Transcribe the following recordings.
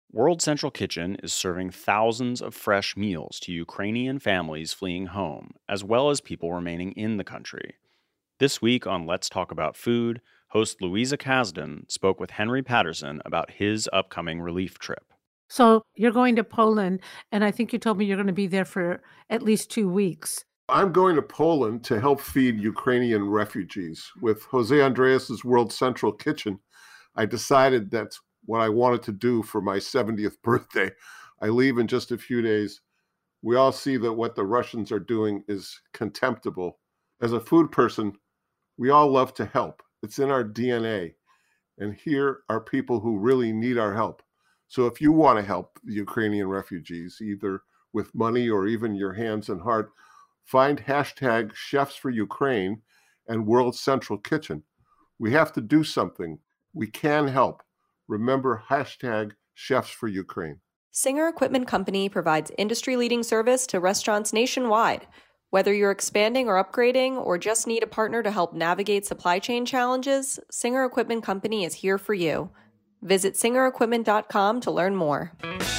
World Central Kitchen is serving thousands of fresh meals to Ukrainian families fleeing home, as well as people remaining in the country. This week on Let's Talk About Food, host Louisa Kasdan spoke with Henry Patterson about his upcoming relief trip. So you're going to Poland, and I think you told me you're going to be there for at least 2 weeks. I'm going to Poland to help feed Ukrainian refugees. With Jose Andreas's World Central Kitchen, I decided that's what I wanted to do for my 70th birthday. I leave in just a few days. We all see that what the Russians are doing is contemptible. As a food person, we all love to help. It's in our DNA. And here are people who really need our help. So if you want to help the Ukrainian refugees, either with money or even your hands and heart, find hashtag Chefs for Ukraine and World Central Kitchen. We have to do something. We can help. Remember hashtag Chefs for Ukraine. Singer Equipment Company provides industry-leading service to restaurants nationwide. Whether you're expanding or upgrading or just need a partner to help navigate supply chain challenges, Singer Equipment Company is here for you. Visit singerequipment.com to learn more.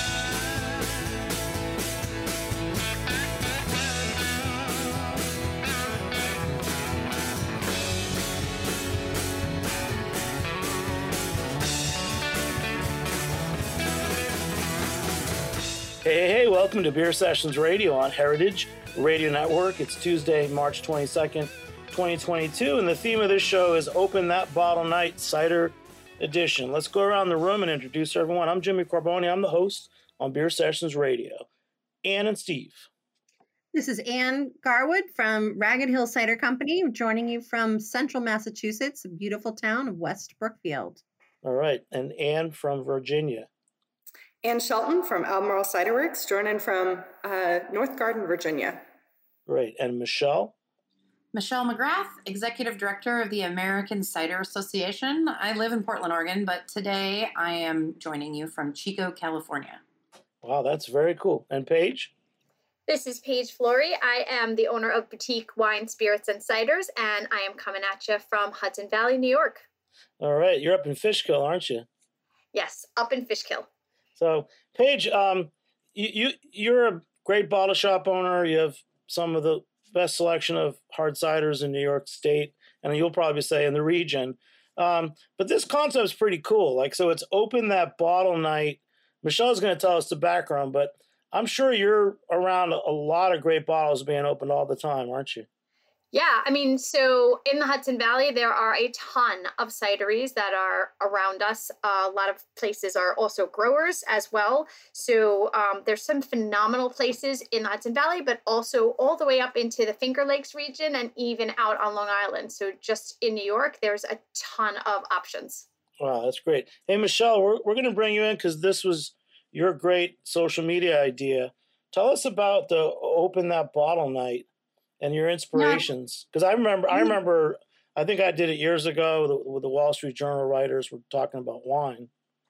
Hey, welcome to Beer Sessions Radio on Heritage Radio Network. It's Tuesday, March 22nd, 2022, and the theme of this show is Open That Bottle Night Cider Edition. Let's go around the room and introduce everyone. I'm Jimmy Carboni. I'm the host on Beer Sessions Radio. Ann and Steve. This is Ann Garwood from Ragged Hill Cider Company, joining you from central Massachusetts, a beautiful town of West Brookfield. All right, and Ann from Virginia. Ann Shelton from Albemarle Cider Works, joining from North Garden, Virginia. Great. And Michelle? Michelle McGrath, Executive Director of the American Cider Association. I live in Portland, Oregon, but today I am joining you from Chico, California. Wow, that's very cool. And Paige? This is Paige Flory. I am the owner of Boutique Wine, Spirits, and Ciders, and I am coming at you from Hudson Valley, New York. All right. You're up in Fishkill, aren't you? Yes, up in Fishkill. So, Paige, you're a great bottle shop owner. You have some of the best selection of hard ciders in New York State, and you'll probably say in the region. But this concept is pretty cool. So it's Open That Bottle Night. Michelle's going to tell us the background, but I'm sure you're around a lot of great bottles being opened all the time, aren't you? Yeah, so in the Hudson Valley, there are a ton of cideries that are around us. A lot of places are also growers as well. So there's some phenomenal places in the Hudson Valley, but also all the way up into the Finger Lakes region and even out on Long Island. So just in New York, there's a ton of options. Wow, that's great. Hey, Michelle, we're going to bring you in because this was your great social media idea. Tell us about the Open That Bottle Night and your inspirations. Because I remember, I think I did it years ago with the Wall Street Journal writers were talking about wine.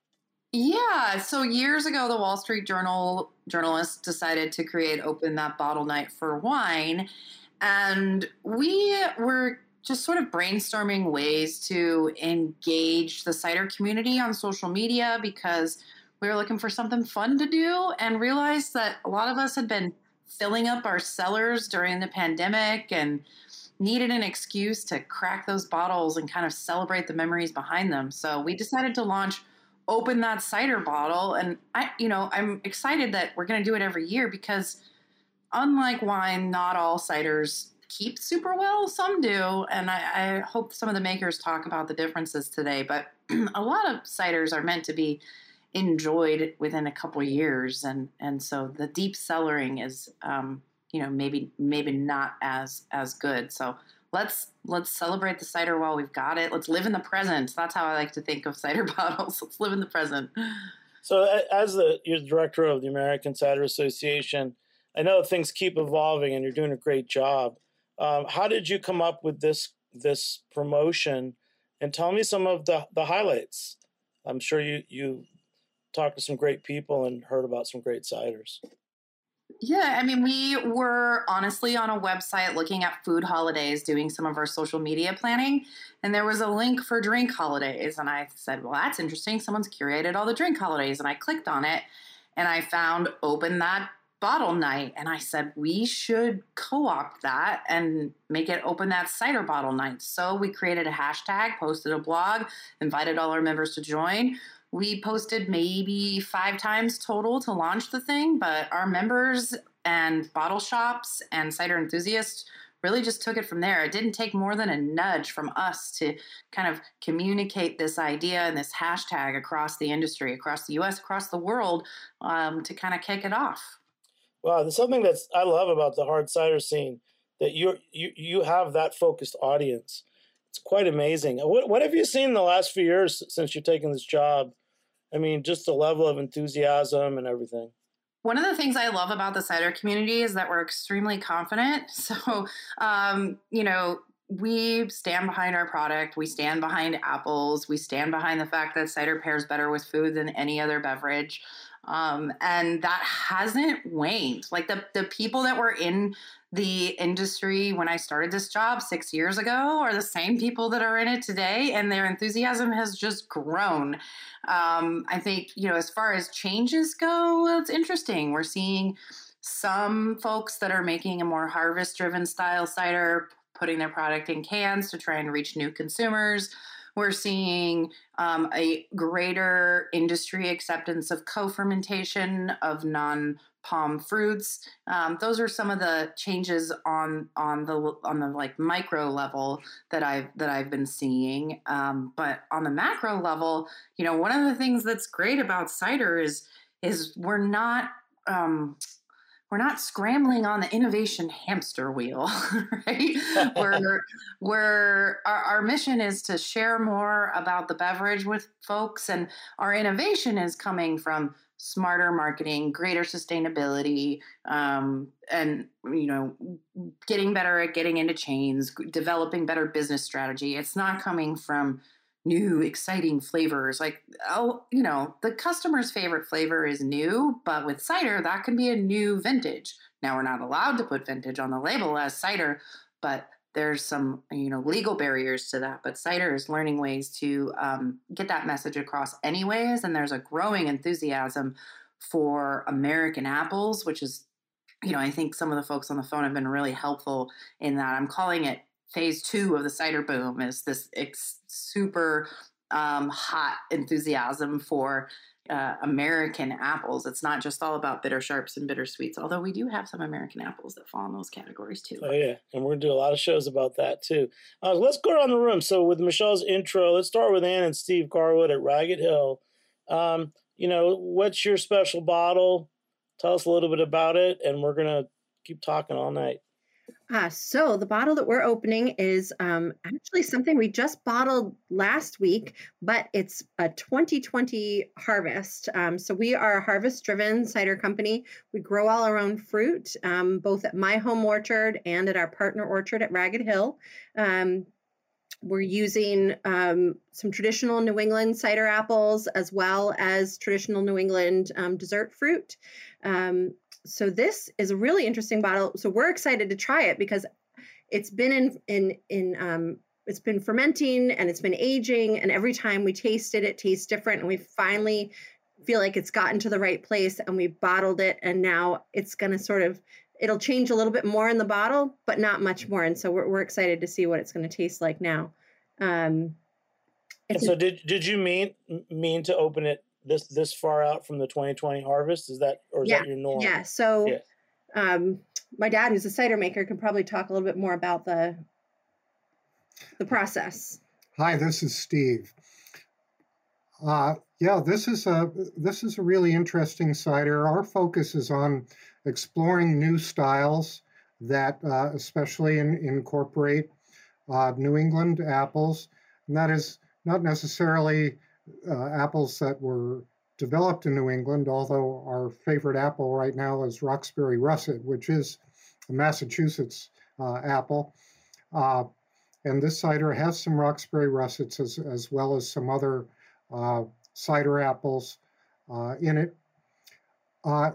Yeah, so years ago, the Wall Street Journal journalists decided to create Open That Bottle Night for wine. And we were just sort of brainstorming ways to engage the cider community on social media because we were looking for something fun to do and realized that a lot of us had been filling up our cellars during the pandemic and needed an excuse to crack those bottles and kind of celebrate the memories behind them. So we decided to launch Open That Cider Bottle. And I'm excited that we're going to do it every year because unlike wine, not all ciders keep super well. Some do. And I hope some of the makers talk about the differences today. But a lot of ciders are meant to be enjoyed within a couple of years, and so the deep cellaring is maybe not as good. So let's celebrate the cider while we've got it. Let's live in the present. That's how I like to think of cider bottles. Let's live in the present. So as you're the director of the American Cider Association, I know things keep evolving and you're doing a great job. How did you come up with this promotion? And tell me some of the highlights. I'm sure you talked to some great people and heard about some great ciders. Yeah, I mean, we were honestly on a website looking at food holidays, doing some of our social media planning, and there was a link for drink holidays. And I said, well, that's interesting. Someone's curated all the drink holidays. And I clicked on it and I found Open That Bottle Night. And I said, we should co-opt that and make it Open That Cider Bottle Night. So we created a hashtag, posted a blog, invited all our members to join. We posted maybe 5 times total to launch the thing, but our members and bottle shops and cider enthusiasts really just took it from there. It didn't take more than a nudge from us to kind of communicate this idea and this hashtag across the industry, across the US, across the world, to kind of kick it off. Wow, there's something that's I love about the hard cider scene, that you have that focused audience. It's quite amazing. What have you seen in the last few years since you've taken this job? I mean, just the level of enthusiasm and everything. One of the things I love about the cider community is that we're extremely confident. So, we stand behind our product. We stand behind apples. We stand behind the fact that cider pairs better with food than any other beverage. And that hasn't waned. Like the people that were in the industry when I started this job 6 years ago are the same people that are in it today, and their enthusiasm has just grown. I think, as far as changes go, it's interesting. We're seeing some folks that are making a more harvest-driven style cider, putting their product in cans to try and reach new consumers. We're seeing a greater industry acceptance of co-fermentation of non-palm fruits. Those are some of the changes on the like micro level that I've been seeing. But on the macro level, one of the things that's great about cider is we're not scrambling on the innovation hamster wheel, right? Our mission is to share more about the beverage with folks, and our innovation is coming from smarter marketing, greater sustainability, and getting better at getting into chains, developing better business strategy. It's not coming from new exciting flavors. The customer's favorite flavor is new, but with cider, that can be a new vintage. Now, we're not allowed to put vintage on the label as cider, but there's some, legal barriers to that. But cider is learning ways to get that message across anyways. And there's a growing enthusiasm for American apples, which is, I think some of the folks on the phone have been really helpful in that. I'm calling it phase 2 of the cider boom, is this super hot enthusiasm for American apples. It's not just all about bitter sharps and bitter sweets, although we do have some American apples that fall in those categories too. Oh yeah, and we're going to do a lot of shows about that too. Let's go around the room. So with Michelle's intro, let's start with Ann and Steve Garwood at Ragged Hill. What's your special bottle? Tell us a little bit about it, and we're going to keep talking all night. So the bottle that we're opening is actually something we just bottled last week, but it's a 2020 harvest. So we are a harvest-driven cider company. We grow all our own fruit, both at my home orchard and at our partner orchard at Ragged Hill. We're using some traditional New England cider apples as well as traditional New England dessert fruit. So this is a really interesting bottle. So we're excited to try it because it's been it's been fermenting and it's been aging, and every time we taste it, it tastes different. And we finally feel like it's gotten to the right place, and we bottled it, and now it's going to it'll change a little bit more in the bottle, but not much more. And so we're excited to see what it's going to taste like now. And so did you mean to open it this far out from the 2020 harvest? Is that your norm? Yeah. So my dad, who's a cider maker, can probably talk a little bit more about the process. Hi, this is Steve. This is a really interesting cider. Our focus is on exploring new styles that especially incorporate New England apples, and that is not necessarily apples that were developed in New England, although our favorite apple right now is Roxbury Russet, which is a Massachusetts apple. And this cider has some Roxbury Russets as well as some other cider apples in it.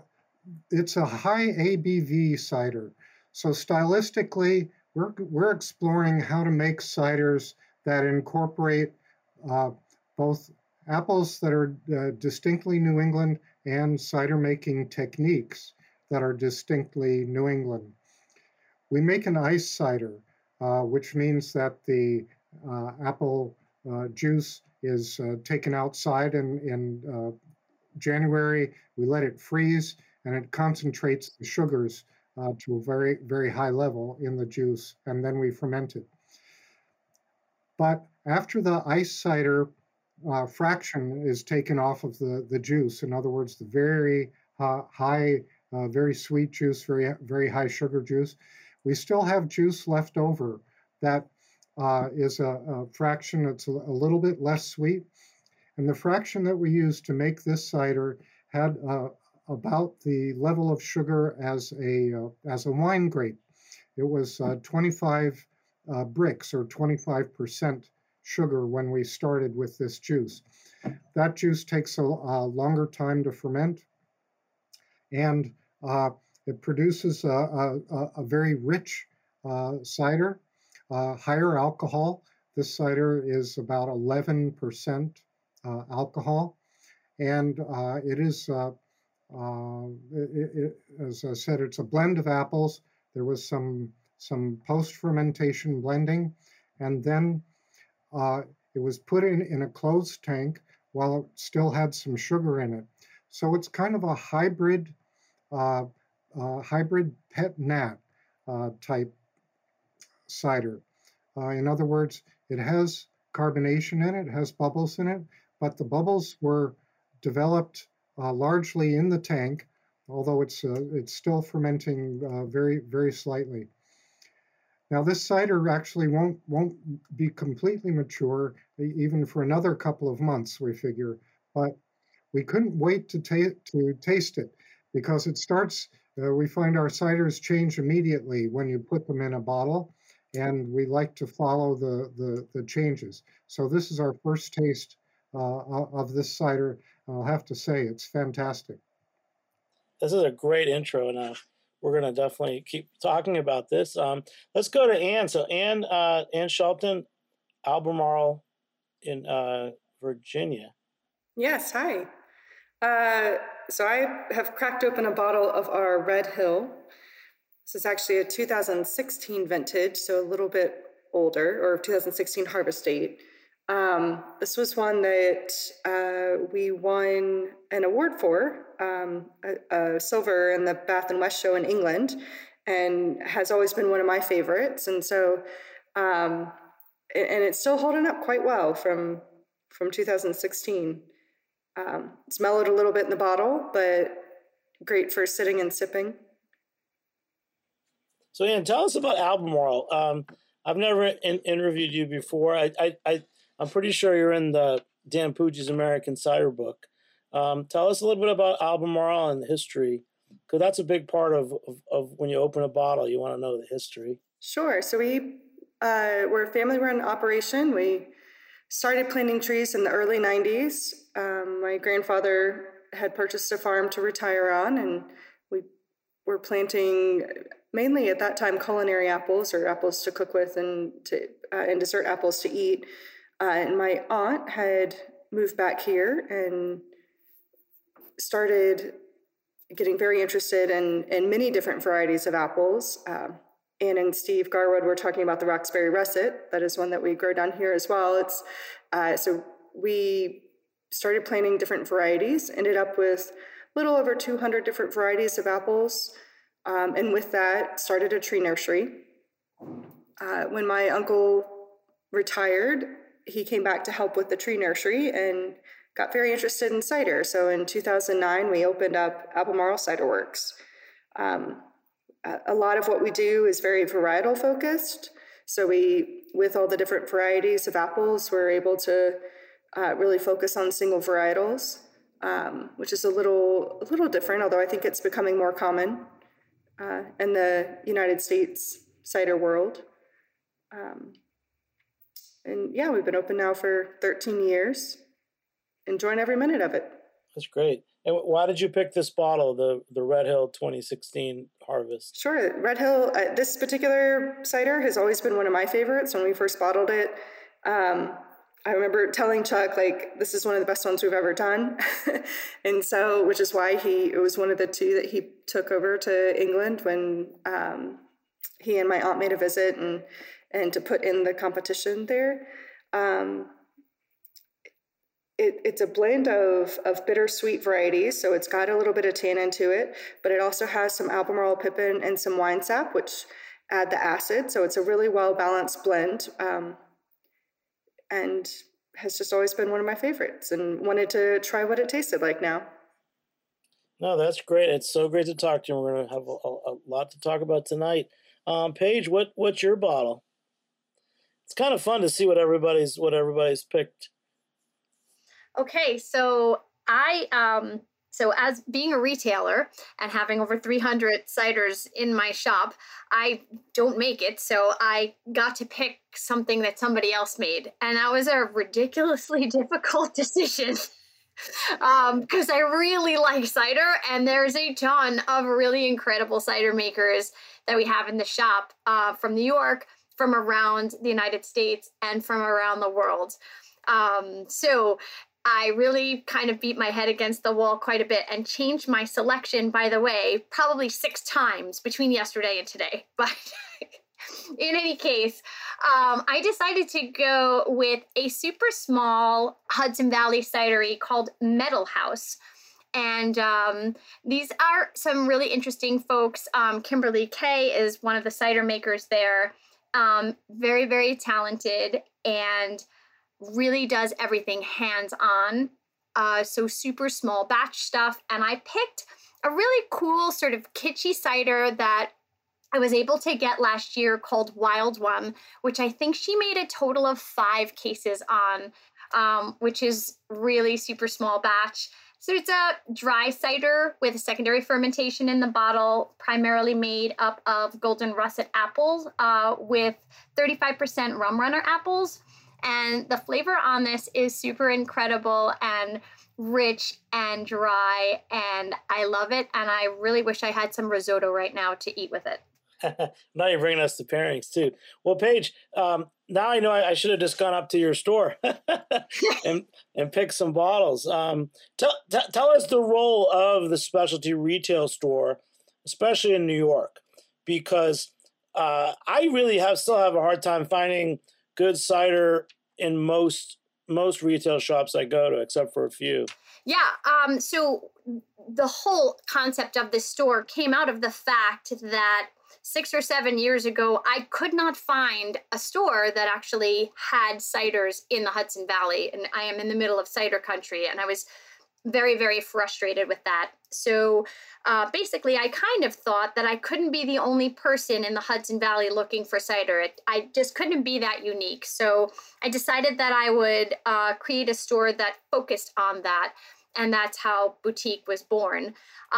it's a high ABV cider. So stylistically, we're exploring how to make ciders that incorporate both apples that are distinctly New England and cider making techniques that are distinctly New England. We make an ice cider, which means that the apple juice is taken outside in January. We let it freeze, and it concentrates the sugars to a very, very high level in the juice, and then we ferment it. But after the ice cider fraction is taken off of the juice, in other words, the very high, very sweet juice, very, very high sugar juice, we still have juice left over that is a fraction that's a little bit less sweet. And the fraction that we used to make this cider had about the level of sugar as a wine grape. It was 25 bricks, or 25% sugar when we started with this juice. That juice takes a longer time to ferment, and it produces a very rich cider, higher alcohol. This cider is about 11% alcohol, and it is, as I said, it's a blend of apples. There was some post-fermentation blending, and then it was put in a closed tank while it still had some sugar in it. So it's kind of a hybrid pet nat type cider. In other words, it has carbonation in it, has bubbles in it, but the bubbles were developed largely in the tank, although it's still fermenting very, very slightly. Now, this cider actually won't be completely mature even for another couple of months, we figure, but we couldn't wait to taste it, because it starts, we find our ciders change immediately when you put them in a bottle, and we like to follow the changes. So this is our first taste of this cider. I'll have to say, it's fantastic. This is a great intro, and we're going to definitely keep talking about this. Let's go to Ann. So Ann Shelton, Albemarle in Virginia. Yes, hi. So I have cracked open a bottle of our Red Hill. This is actually a 2016 vintage, so a little bit older, or 2016 harvest date. This was one that we won an award for, a silver in the Bath and West show in England, and has always been one of my favorites. And so, and it's still holding up quite well from 2016. It's mellowed a little bit in the bottle, but great for sitting and sipping. So, Ann, tell us about Albemarle. I've never interviewed you before. I'm pretty sure you're in the Dan Pucci's American Cider book. Tell us a little bit about Albemarle and the history, because that's a big part of when you open a bottle. You want to know the history. Sure. So we're a family-run operation. We started planting trees in the early 90s. My grandfather had purchased a farm to retire on, and we were planting mainly at that time culinary apples, or apples to cook with, and dessert apples to eat. And my aunt had moved back here and started getting very interested in many different varieties of apples. Ann and Steve Garwood were talking about the Roxbury Russet. That is one that we grow down here as well. It's so we started planting different varieties, ended up with a little over 200 different varieties of apples, and with that started a tree nursery. When my uncle retired, he came back to help with the tree nursery and got very interested in cider. So in 2009, we opened up Albemarle Cider Works. A lot of what we do is very varietal focused. So with all the different varieties of apples, we're able to really focus on single varietals, which is a little different, although I think it's becoming more common in the United States cider world. And yeah, we've been open now for 13 years. Enjoying every minute of it. That's great. And why did you pick this bottle, the Red Hill 2016 Harvest? Sure. Red Hill, this particular cider has always been one of my favorites. When we first bottled it, I remember telling Chuck, like, this is one of the best ones we've ever done. And so, which is why it was one of the two that he took over to England when he and my aunt made a visit and to put in the competition there. It's a blend of bittersweet varieties, so it's got a little bit of tannin to it, but it also has some Albemarle pippin and some wine sap, which add the acid. So it's a really well-balanced blend, and has just always been one of my favorites, and wanted to try what it tasted like now. No, that's great. It's so great to talk to you. We're going to have a lot to talk about tonight. Paige, what's your bottle? It's kind of fun to see what everybody's picked. Okay, so so as being a retailer and having over 300 ciders in my shop, I don't make it, so I got to pick something that somebody else made, and that was a ridiculously difficult decision. Because I really like cider, and there's a ton of really incredible cider makers that we have in the shop from New York, from around the United States, and from around the world. So I really kind of beat my head against the wall quite a bit and changed my selection, by the way, probably 6 times between yesterday and today. But in any case, I decided to go with a super small Hudson Valley cidery called Metal House. And these are some really interesting folks. Kimberly Kay is one of the cider makers there. Very, very talented and really does everything hands-on. So super small batch stuff. And I picked a really cool sort of kitschy cider that I was able to get last year called Wild One, which I think she made a total of 5 cases on, which is really super small batch. So it's a dry cider with a secondary fermentation in the bottle, primarily made up of golden russet apples with 35% rum runner apples. And the flavor on this is super incredible and rich and dry, and I love it. And I really wish I had some risotto right now to eat with it. Now you're bringing us the pairings too. Well, Paige, now I know I should have just gone up to your store and picked some bottles. Tell us the role of the specialty retail store, especially in New York, because I really still have a hard time finding good cider in most retail shops I go to, except for a few. Yeah. So the whole concept of this store came out of the fact that 6 or 7 years ago, I could not find a store that actually had ciders in the Hudson Valley. And I am in the middle of cider country, and I was very, very frustrated with that. So basically, I kind of thought that I couldn't be the only person in the Hudson Valley looking for cider. I just couldn't be that unique. So I decided that I would create a store that focused on that. And that's how Boutique was born.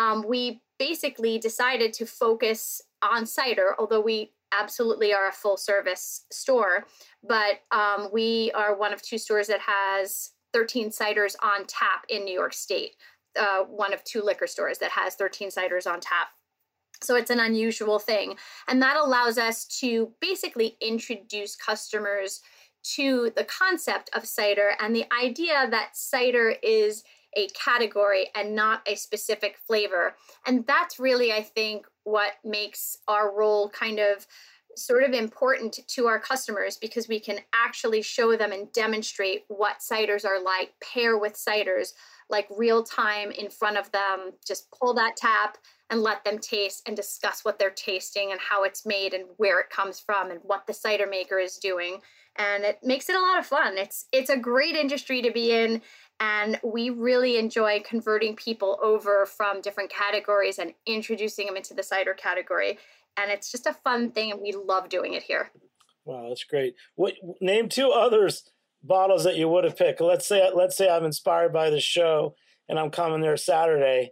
We basically decided to focus on cider, although we absolutely are a full service store. But we are one of 2 stores that has 13 ciders on tap in New York State. One of 2 liquor stores that has 13 ciders on tap. So it's an unusual thing. And that allows us to basically introduce customers to the concept of cider and the idea that cider is a category and not a specific flavor. And that's really, I think, what makes our role kind of sort of important to our customers, because we can actually show them and demonstrate what ciders are like, pair with ciders, like real time in front of them, just pull that tap and let them taste and discuss what they're tasting and how it's made and where it comes from and what the cider maker is doing. And it makes it a lot of fun. It's a great industry to be in. And we really enjoy converting people over from different categories and introducing them into the cider category. And it's just a fun thing, and we love doing it here. Wow, that's great. Name 2 others bottles that you would have picked. Let's say I'm inspired by the show and I'm coming there Saturday.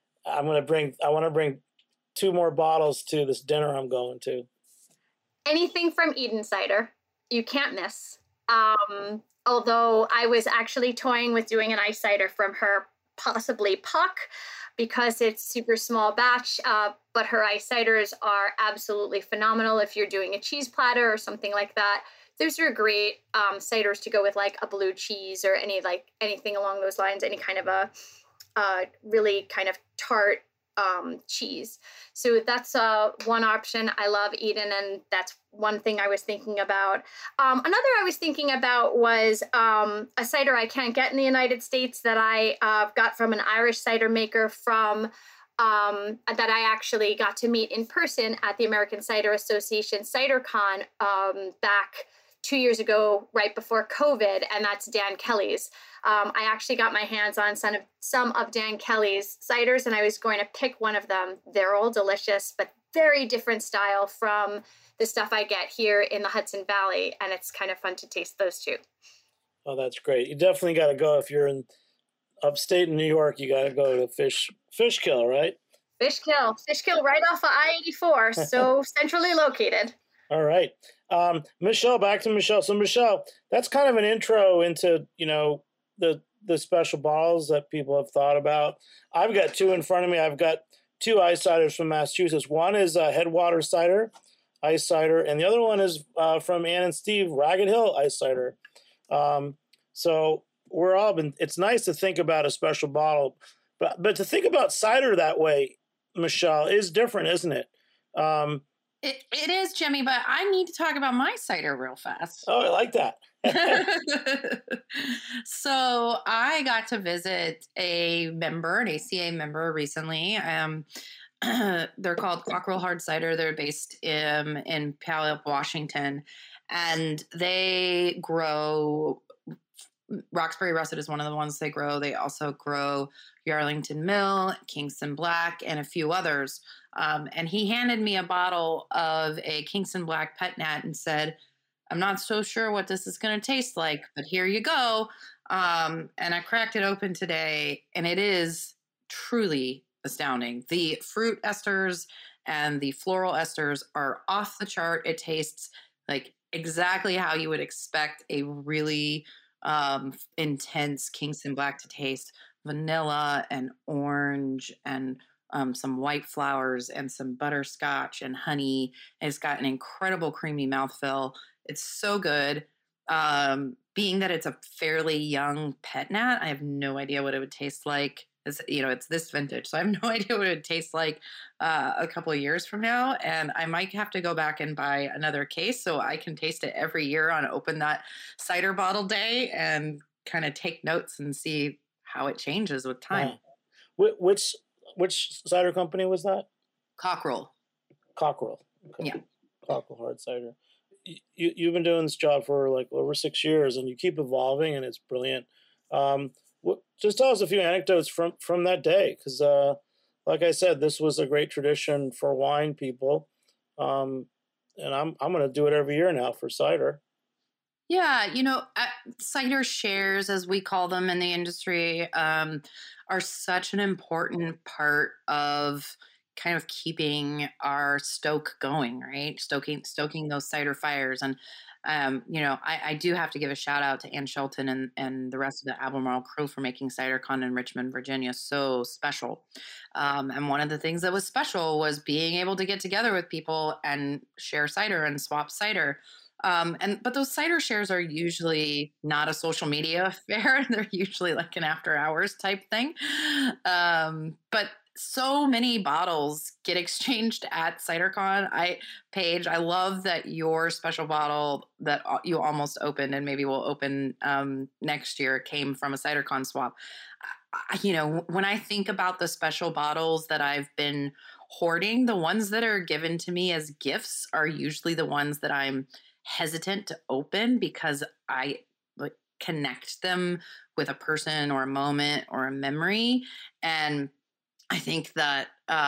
I want to bring 2 more bottles to this dinner I'm going to. Anything from Eden Cider, you can't miss. Although I was actually toying with doing an ice cider from her possibly Puck because it's super small batch. But her ice ciders are absolutely phenomenal if you're doing a cheese platter or something like that. Those are great ciders to go with like a blue cheese or anything along those lines, any kind of a really kind of tart cheese. So that's one option. I love Eden, and that's one thing I was thinking about. Another I was thinking about was a cider I can't get in the United States that I got from an Irish cider maker from that I actually got to meet in person at the American Cider Association CiderCon back 2 years ago, right before COVID, and that's Dan Kelly's. I actually got my hands on some of Dan Kelly's ciders, and I was going to pick one of them. They're all delicious, but very different style from the stuff I get here in the Hudson Valley, and it's kind of fun to taste those too. Oh, that's great. You definitely got to go if you're in upstate in New York. You got to go to Fishkill, right? Fishkill, right off of I-84, so centrally located. All right. Michelle, back to Michelle. So Michelle, that's kind of an intro into, the special bottles that people have thought about. I've got two in front of me. I've got two ice ciders from Massachusetts. One is Headwater Cider, ice cider, and the other one is from Ann and Steve, Ragged Hill ice cider. So it's nice to think about a special bottle, but to think about cider that way, Michelle, is different, isn't it? It is, Jimmy, but I need to talk about my cider real fast. Oh, I like that. So I got to visit an ACA member recently. They're called Cockrell Hard Cider. They're based in Puyallup, Washington, and they grow. Roxbury Russet is one of the ones they grow. They also grow Yarlington Mill, Kingston Black, and a few others. And he handed me a bottle of a Kingston Black Pet Nat and said, "I'm not so sure what this is going to taste like, but here you go." And I cracked it open today, and it is truly astounding. The fruit esters and the floral esters are off the chart. It tastes like exactly how you would expect a really intense Kingston Black to taste: vanilla and orange and some white flowers and some butterscotch and honey. It's got an incredible creamy mouthfeel. It's so good. Being that it's a fairly young Pet Nat, I have no idea what it would taste like. It's this vintage, so I have no idea what it would taste like a couple of years from now. And I might have to go back and buy another case so I can taste it every year on Open That Cider Bottle Day and kind of take notes and see how it changes with time. Which cider company was that? Cockrell. Okay. Yeah. Cockrell Hard Cider. You've been doing this job for like over 6 years, and you keep evolving, and it's brilliant. Just tell us a few anecdotes from that day, because like I said, this was a great tradition for wine people, and I'm going to do it every year now for cider. Yeah, cider shares, as we call them in the industry, are such an important part of kind of keeping our stoke going, right? Stoking those cider fires. And I do have to give a shout out to Ann Shelton and the rest of the Albemarle crew for making CiderCon in Richmond, Virginia so special. And one of the things that was special was being able to get together with people and share cider and swap cider. But those cider shares are usually not a social media affair. They're usually like an after hours type thing. But so many bottles get exchanged at CiderCon. Paige, I love that your special bottle that you almost opened and maybe will open next year came from a CiderCon swap. When I think about the special bottles that I've been hoarding, the ones that are given to me as gifts are usually the ones that I'm hesitant to open because I connect them with a person or a moment or a memory. And I think that,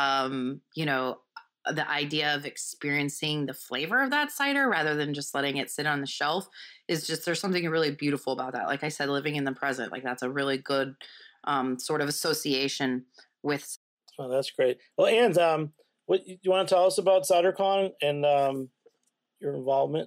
the idea of experiencing the flavor of that cider rather than just letting it sit on the shelf is just, there's something really beautiful about that. Like I said, living in the present, like that's a really good sort of association with. Oh, that's great. Well, Ann, what you want to tell us about CiderCon and your involvement?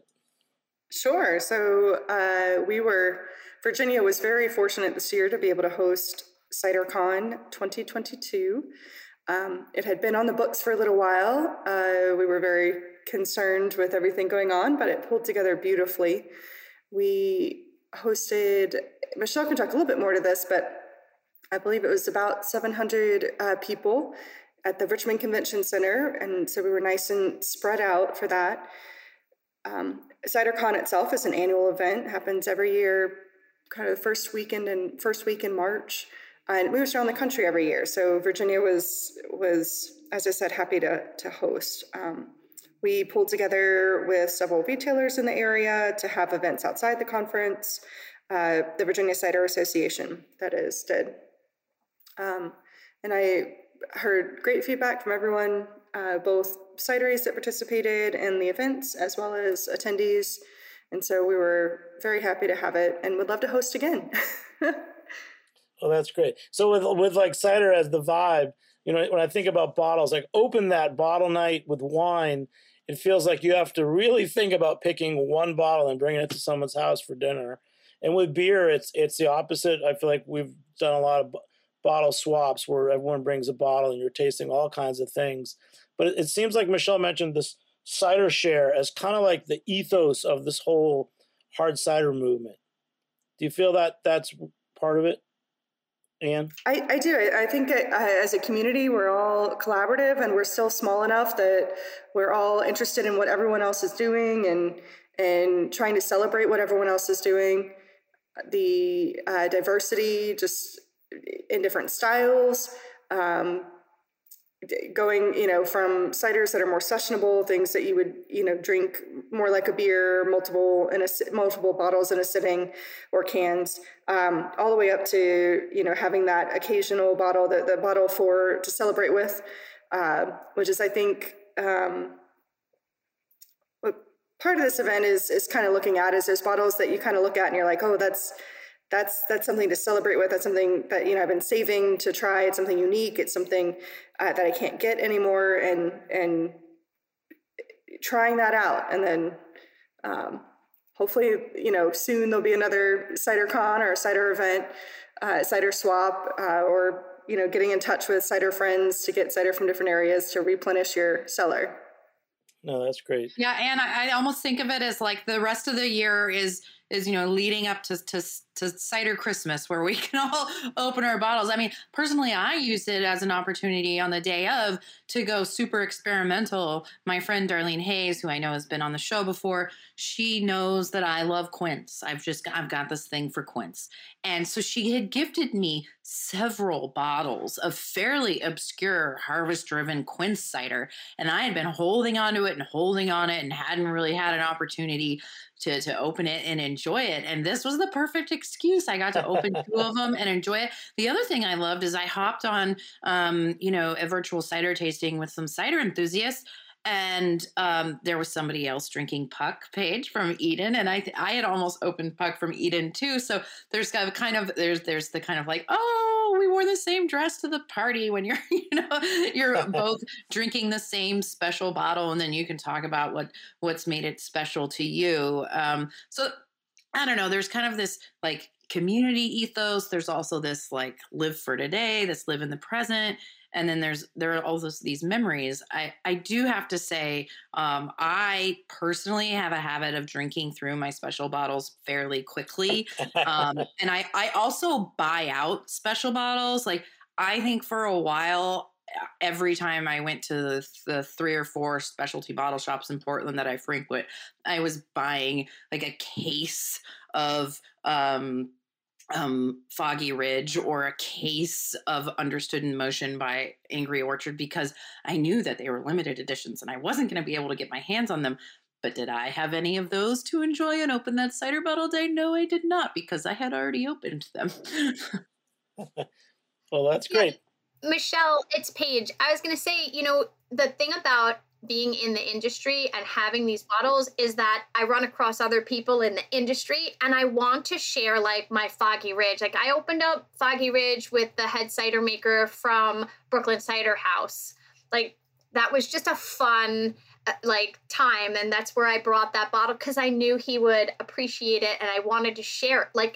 Sure. So Virginia was very fortunate this year to be able to host CiderCon 2022. It had been on the books for a little while. We were very concerned with everything going on, but it pulled together beautifully. We hosted, Michelle can talk a little bit more to this, but I believe it was about 700 people at the Richmond Convention Center, and so we were nice and spread out for that. CiderCon itself is an annual event, happens every year, kind of the first week in March, and it moves around the country every year. So Virginia was as I said, happy to host. We pulled together with several retailers in the area to have events outside the conference. The Virginia Cider Association, that is, did. And I heard great feedback from everyone, both cideries that participated in the events as well as attendees. And so we were very happy to have it and would love to host again. Oh, that's great. So with like cider as the vibe, you know, when I think about bottles, like open that bottle night with wine, it feels like you have to really think about picking one bottle and bringing it to someone's house for dinner. And with beer, it's the opposite. I feel like we've done a lot of bottle swaps where everyone brings a bottle and you're tasting all kinds of things. But it seems like Michelle mentioned this cider share as kind of like the ethos of this whole hard cider movement. Do you feel that that's part of it, Anne? I do. I think as a community, we're all collaborative and we're still small enough that we're all interested in what everyone else is doing and trying to celebrate what everyone else is doing. The diversity just in different styles, going, from ciders that are more sessionable, things that you would, drink more like a beer, multiple bottles in a sitting or cans, all the way up to, having that occasional bottle, the bottle to celebrate with, which is, I think, what part of this event is kind of looking at is those bottles that you kind of look at and you're like, oh, that's something to celebrate with. That's something that, I've been saving to try. It's something unique. It's something that I can't get anymore. And trying that out. And then hopefully, soon there'll be another CiderCon or a cider event, cider swap, or, getting in touch with cider friends to get cider from different areas to replenish your cellar. No, that's great. Yeah, and I almost think of it as like the rest of the year is leading up to cider Christmas, where we can all open our bottles. I mean, personally, I used it as an opportunity on the day of to go super experimental. My friend Darlene Hayes, who I know has been on the show before, she knows that I love quince. I've got this thing for quince. And so she had gifted me several bottles of fairly obscure harvest-driven quince cider. And I had been holding on to it and hadn't really had an opportunity to open it and enjoy it. And this was the perfect excuse. I got to open two of them and enjoy it. The other thing I loved is I hopped on, a virtual cider tasting with some cider enthusiasts. And there was somebody else drinking Puck, Paige from Eden, and I had almost opened Puck from Eden too. So there's the kind of like, oh, we wore the same dress to the party when you're you're both drinking the same special bottle, and then you can talk about what's made it special to you. So I don't know. There's kind of this like community ethos. There's also this like live for today, this live in the present. And then there are all these memories. I do have to say, I personally have a habit of drinking through my special bottles fairly quickly. And I also buy out special bottles. Like, I think for a while, every time I went to the 3 or 4 specialty bottle shops in Portland that I frequent, I was buying like a case of Foggy Ridge or a case of Understood in Motion by Angry Orchard, because I knew that they were limited editions and I wasn't going to be able to get my hands on them. But did I have any of those to enjoy and open that cider bottle day? No, I did not, because I had already opened them. Well, that's great. Yeah. Michelle, it's Paige. I was going to say, the thing about being in the industry and having these bottles is that I run across other people in the industry and I want to share like my Foggy Ridge. Like, I opened up Foggy Ridge with the head cider maker from Brooklyn Cider House. Like, that was just a fun time. And that's where I brought that bottle because I knew he would appreciate it and I wanted to share it. Like,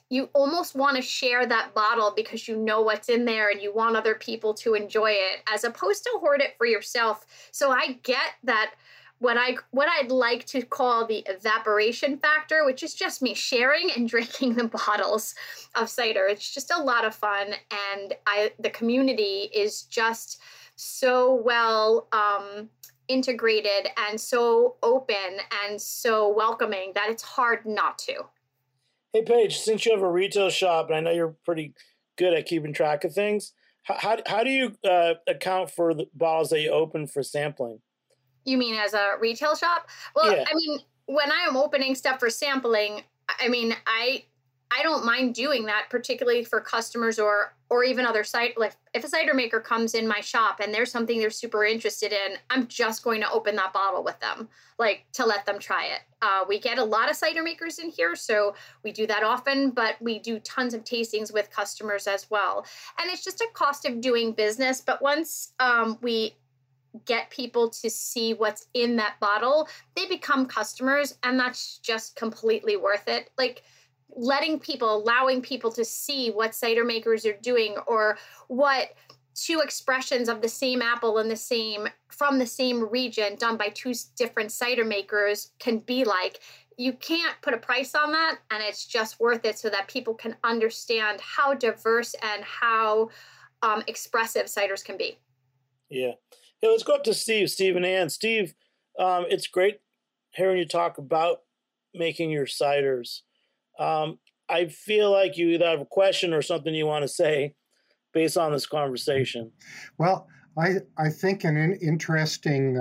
you almost want to share that bottle because you know what's in there and you want other people to enjoy it, as opposed to hoard it for yourself. So I get that what I'd like to call the evaporation factor, which is just me sharing and drinking the bottles of cider. It's just a lot of fun, and the community is just so well integrated and so open and so welcoming that it's hard not to. Hey, Paige, since you have a retail shop, and I know you're pretty good at keeping track of things, how do you account for the bottles that you open for sampling? You mean as a retail shop? Well, yeah. I mean, when I am opening stuff for sampling, I mean, I don't mind doing that, particularly for customers or even other cider. Like if a cider maker comes in my shop and there's something they're super interested in, I'm just going to open that bottle with them, like to let them try it. We get a lot of cider makers in here, so we do that often, but we do tons of tastings with customers as well. And it's just a cost of doing business. But once we get people to see what's in that bottle, they become customers, and that's just completely worth it. Like allowing people to see what cider makers are doing, or what two expressions of the same apple from the same region done by two different cider makers can be like. You can't put a price on that, and it's just worth it so that people can understand how diverse and how expressive ciders can be. Yeah. Hey, let's go up to Steve and Ann. Steve, it's great hearing you talk about making your ciders. I feel like you either have a question or something you want to say based on this conversation. Well, I think an interesting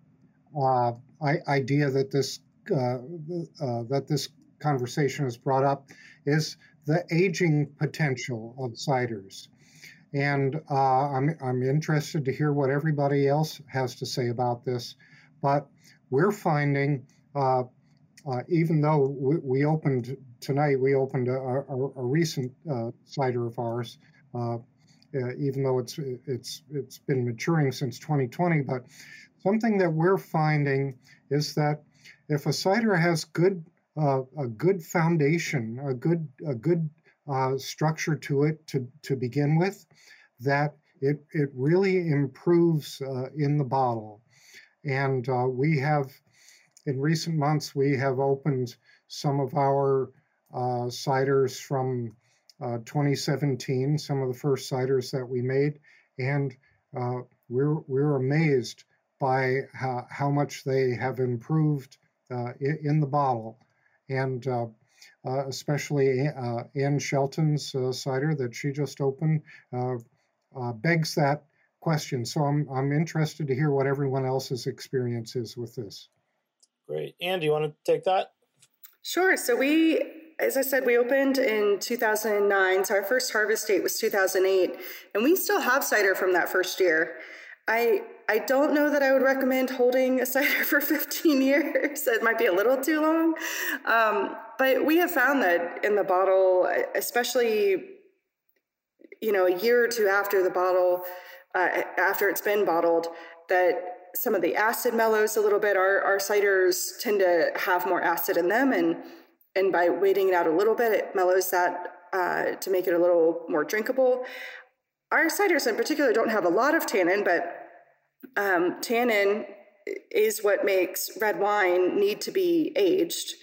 idea that this conversation has brought up is the aging potential of ciders. And I'm interested to hear what everybody else has to say about this. But we're finding, even though we opened tonight, we opened a recent cider of ours, even though it's been maturing since 2020. But something that we're finding is that if a cider has a good foundation, a good structure to it to begin with, that it really improves in the bottle. And we have, in recent months, we have opened some of our ciders from 2017, some of the first ciders that we made, and we're amazed by how much they have improved in the bottle. And especially Ann Shelton's cider that she just opened begs that question. So I'm interested to hear what everyone else's experience is with this. Great. Ann, do you want to take that? Sure. So as I said, we opened in 2009. So our first harvest date was 2008, and we still have cider from that first year. I don't know that I would recommend holding a cider for 15 years. It might be a little too long. But we have found that in the bottle, especially, a year or two after the bottle, after it's been bottled, that some of the acid mellows a little bit. Our ciders tend to have more acid in them, and by waiting it out a little bit, it mellows that to make it a little more drinkable. Our ciders in particular don't have a lot of tannin, but tannin is what makes red wine need to be aged.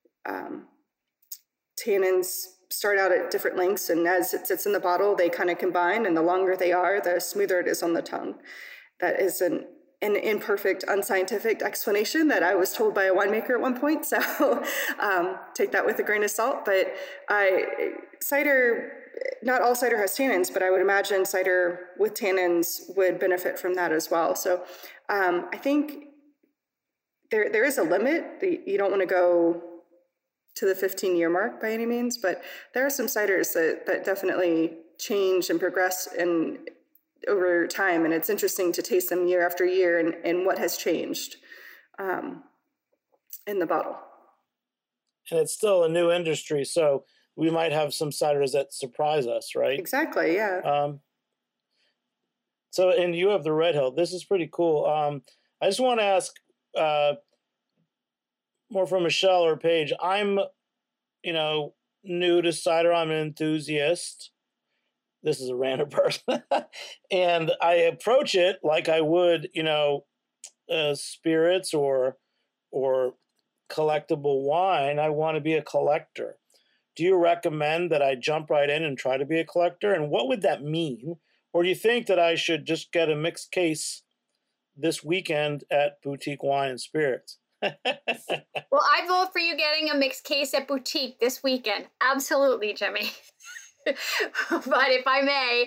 Tannins start out at different lengths, and as it sits in the bottle, they kind of combine, and the longer they are, the smoother it is on the tongue. That is an imperfect, unscientific explanation that I was told by a winemaker at one point, so take that with a grain of salt. But cider, not all cider has tannins, but I would imagine cider with tannins would benefit from that as well. So I think there is a limit. You don't want to go to the 15-year mark by any means, but there are some ciders that definitely change and progress over time, and it's interesting to taste them year after year and what has changed in the bottle. And it's still a new industry, so we might have some ciders that surprise us, right? Exactly, yeah. So, and you have the Red Hill. This is pretty cool. I just want to ask more from Michelle or Paige. I'm, new to cider. I'm an enthusiast. This is a random person. And I approach it like I would, spirits or collectible wine. I want to be a collector. Do you recommend that I jump right in and try to be a collector? And what would that mean? Or do you think that I should just get a mixed case this weekend at Boutique Wine and Spirits? Well, I vote for you getting a mixed case at Boutique this weekend. Absolutely, Jimmy. But if I may,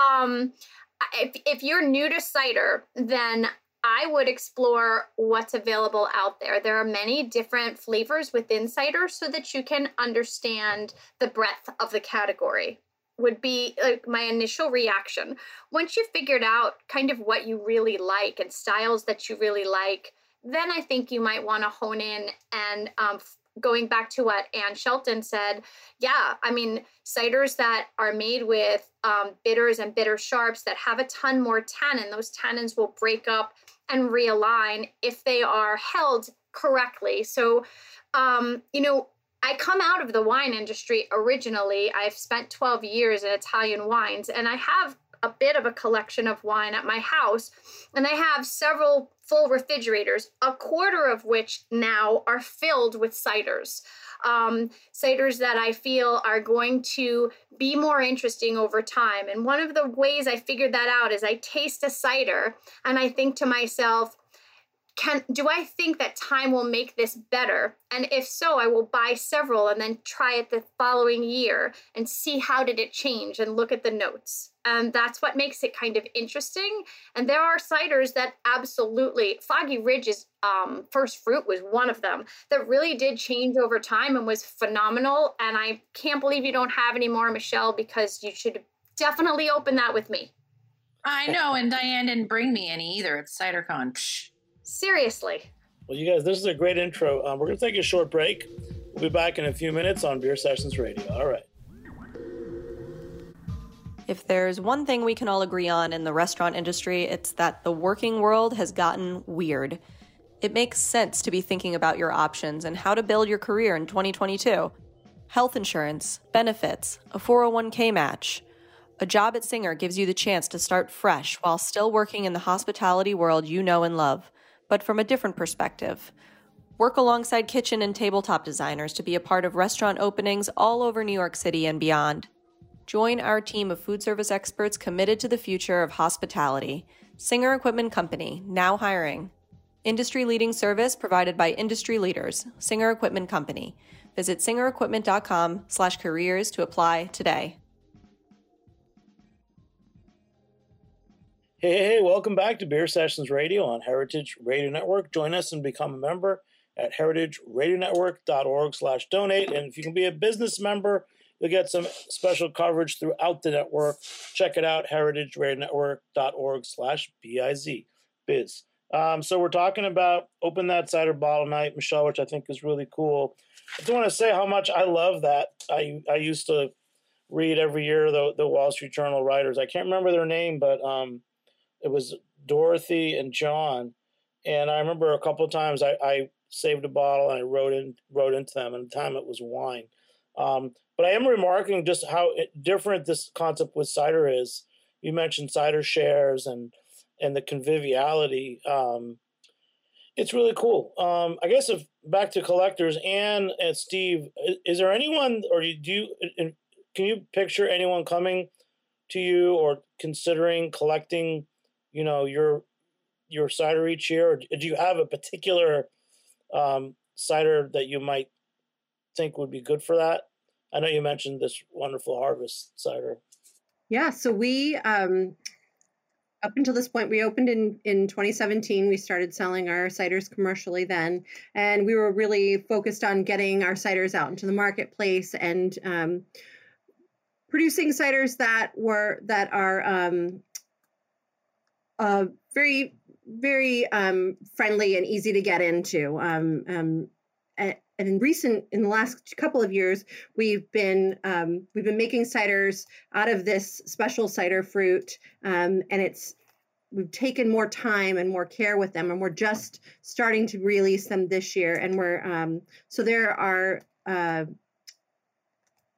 if you're new to cider, then I would explore what's available out there. There are many different flavors within cider so that you can understand the breadth of the category, would be like my initial reaction. Once you've figured out kind of what you really like and styles that you really like, then I think you might want to hone in and going back to what Ann Shelton said, yeah, I mean, ciders that are made with bitters and bitter sharps that have a ton more tannin, those tannins will break up and realign if they are held correctly. So, I come out of the wine industry originally. I've spent 12 years in Italian wines, and I have a bit of a collection of wine at my house, and I have several full refrigerators, a quarter of which now are filled with ciders. Ciders that I feel are going to be more interesting over time. And one of the ways I figured that out is I taste a cider and I think to myself, do I think that time will make this better? And if so, I will buy several and then try it the following year and see how did it change and look at the notes. And that's what makes it kind of interesting. And there are ciders that absolutely, Foggy Ridge's First Fruit was one of them that really did change over time and was phenomenal. And I can't believe you don't have any more, Michelle, because you should definitely open that with me. I know, and Diane didn't bring me any either at CiderCon. Psh. Seriously. Well, you guys, this is a great intro. We're going to take a short break. We'll be back in a few minutes on Beer Sessions Radio. All right. If there's one thing we can all agree on in the restaurant industry, it's that the working world has gotten weird. It makes sense to be thinking about your options and how to build your career in 2022. Health insurance, benefits, a 401k match. A job at Singer gives you the chance to start fresh while still working in the hospitality world you know and love, but from a different perspective. Work alongside kitchen and tabletop designers to be a part of restaurant openings all over New York City and beyond. Join our team of food service experts committed to the future of hospitality. Singer Equipment Company, now hiring. Industry-leading service provided by industry leaders. Singer Equipment Company. Visit singerequipment.com/careers to apply today. Hey, welcome back to Beer Sessions Radio on Heritage Radio Network. Join us and become a member at heritageradionetwork.org/donate. And if you can be a business member, you'll get some special coverage throughout the network. Check it out, heritageradionetwork.org/biz. So we're talking about Open That Cider Bottle Night, Michelle, which I think is really cool. I just want to say how much I love that. I used to read every year the Wall Street Journal writers. I can't remember their name, but it was Dorothy and John. And I remember a couple of times I saved a bottle and I wrote into them, and at the time it was wine. But I am remarking just how different this concept with cider is. You mentioned cider shares and the conviviality. It's really cool. I guess if back to collectors, Ann and Steve, is there anyone, or can you picture anyone coming to you or considering collecting, your cider each year? Or do you have a particular cider that you might think would be good for that? I know you mentioned this wonderful Harvest cider. Yeah, so we, up until this point, we opened in 2017. We started selling our ciders commercially then, and we were really focused on getting our ciders out into the marketplace and producing ciders that are very, very friendly and easy to get into. And in the last couple of years, we've been making ciders out of this special cider fruit, and we've taken more time and more care with them, and we're just starting to release them this year. And so there are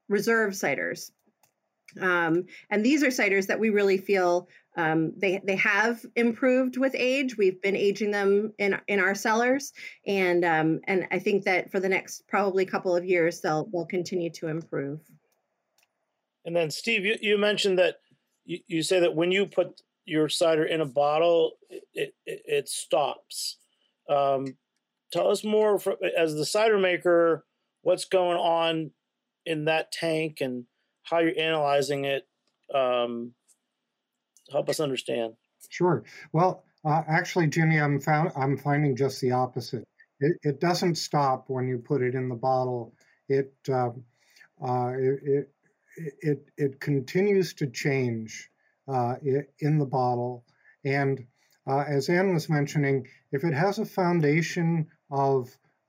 reserve ciders. And these are ciders that we really feel they have improved with age. We've been aging them in our cellars, and I think that for the next probably couple of years they'll continue to improve. And then Steve, you mentioned that you say that when you put your cider in a bottle, it stops. Tell us more as the cider maker, what's going on in that tank and how you're analyzing it. Help us understand. Sure. Well, actually, Jimmy, I'm finding just the opposite. It doesn't stop when you put it in the bottle. It continues to change in the bottle. And as Ann was mentioning, if it has a foundation of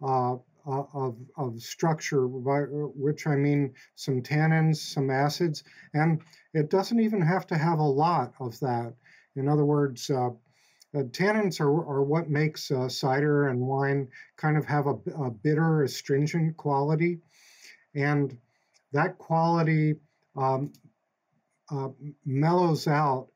structure, by which I mean some tannins, some acids, and it doesn't even have to have a lot of that. In other words, tannins are what makes cider and wine kind of have a bitter, astringent quality, and that quality mellows out.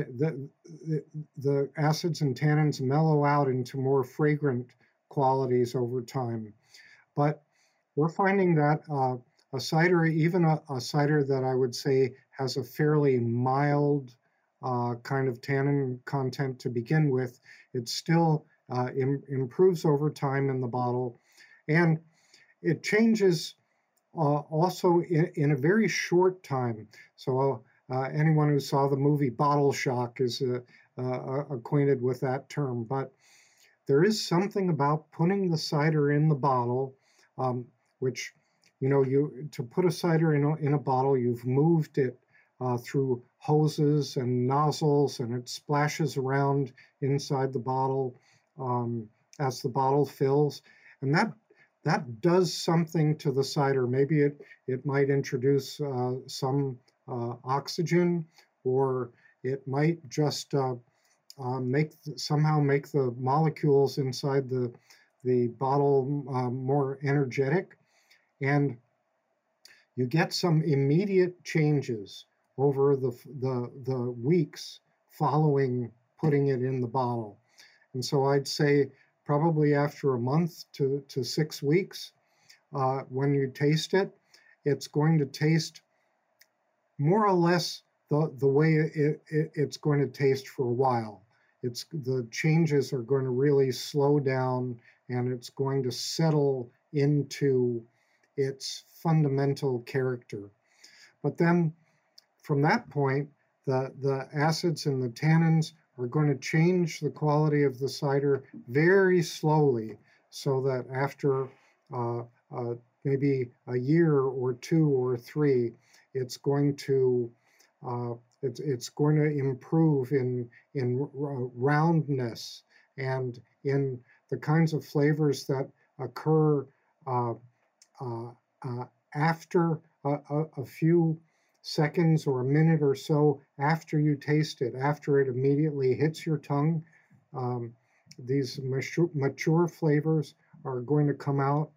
The acids and tannins mellow out into more fragrant qualities over time. But we're finding that a cider, even a cider that I would say has a fairly mild kind of tannin content to begin with, it still improves over time in the bottle. And it changes also in a very short time. So anyone who saw the movie Bottle Shock is acquainted with that term. But there is something about putting the cider in the bottle, which, to put a cider in a bottle, you've moved it through hoses and nozzles, and it splashes around inside the bottle as the bottle fills. And that does something to the cider. Maybe it might introduce some oxygen, or it might just make the molecules inside the bottle more energetic, and you get some immediate changes over the weeks following putting it in the bottle. And so I'd say probably after a month to 6 weeks, when you taste it, it's going to taste more or less the way it's going to taste for a while. The changes are going to really slow down, and it's going to settle into its fundamental character. But then from that point, the acids and the tannins are going to change the quality of the cider very slowly, so that after maybe a year or 2 or 3, it's going to improve in roundness and in the kinds of flavors that occur after a few seconds or a minute or so after you taste it, after it immediately hits your tongue. These mature flavors are going to come out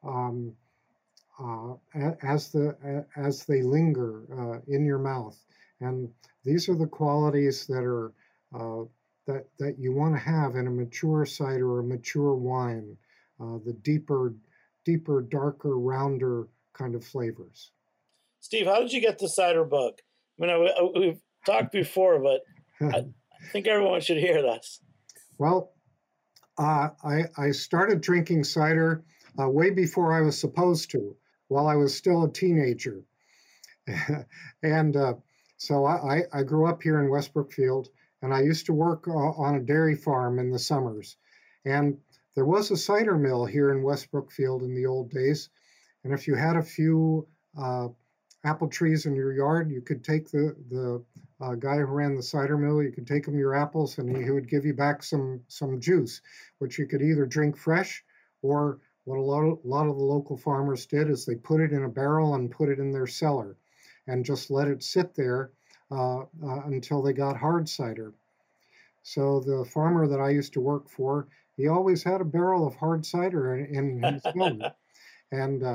as they linger in your mouth, and these are the qualities that are that you want to have in a mature cider or a mature wine. The deeper, darker, rounder kind of flavors. Steve, how did you get the cider bug? I mean, we've talked before, but I think everyone should hear this. Well, I started drinking cider way before I was supposed to, while I was still a teenager. And so I grew up here in West Brookfield, and I used to work on a dairy farm in the summers. And there was a cider mill here in West Brookfield in the old days. And if you had a few apple trees in your yard, you could take the guy who ran the cider mill, you could take him your apples, and he would give you back some juice, which you could either drink fresh, or what a lot of the local farmers did is they put it in a barrel and put it in their cellar and just let it sit there until they got hard cider. So the farmer that I used to work for, he always had a barrel of hard cider in his home. And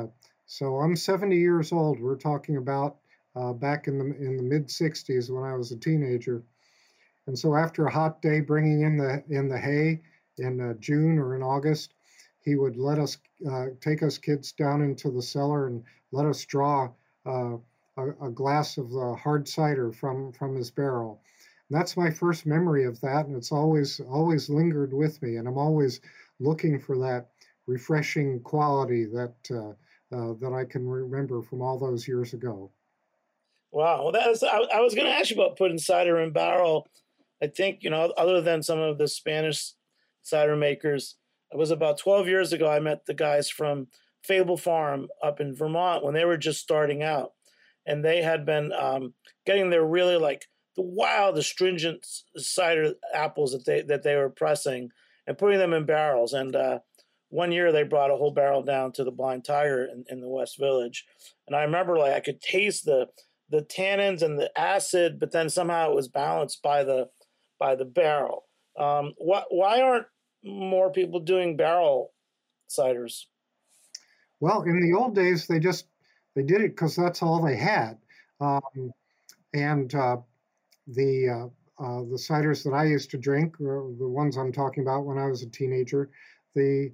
So I'm 70 years old. We're talking about back in the mid 60s when I was a teenager. And so after a hot day, bringing in the hay in June or in August, he would let us take us kids down into the cellar and let us draw a glass of hard cider from his barrel. And that's my first memory of that, and it's always lingered with me. And I'm always looking for that refreshing quality that I can remember from all those years ago. Wow, well, I was going to ask you about putting cider in barrel. I think, other than some of the Spanish cider makers, it was about 12 years ago I met the guys from Fable Farm up in Vermont when they were just starting out. And they had been getting their really like the wild, astringent cider apples that they were pressing and putting them in barrels. And one year they brought a whole barrel down to the Blind Tiger in the West Village. And I remember I could taste the tannins and the acid, but then somehow it was balanced by the barrel. Why aren't more people doing barrel ciders? Well, in the old days, they did it because that's all they had, and the ciders that I used to drink, the ones I'm talking about when I was a teenager, you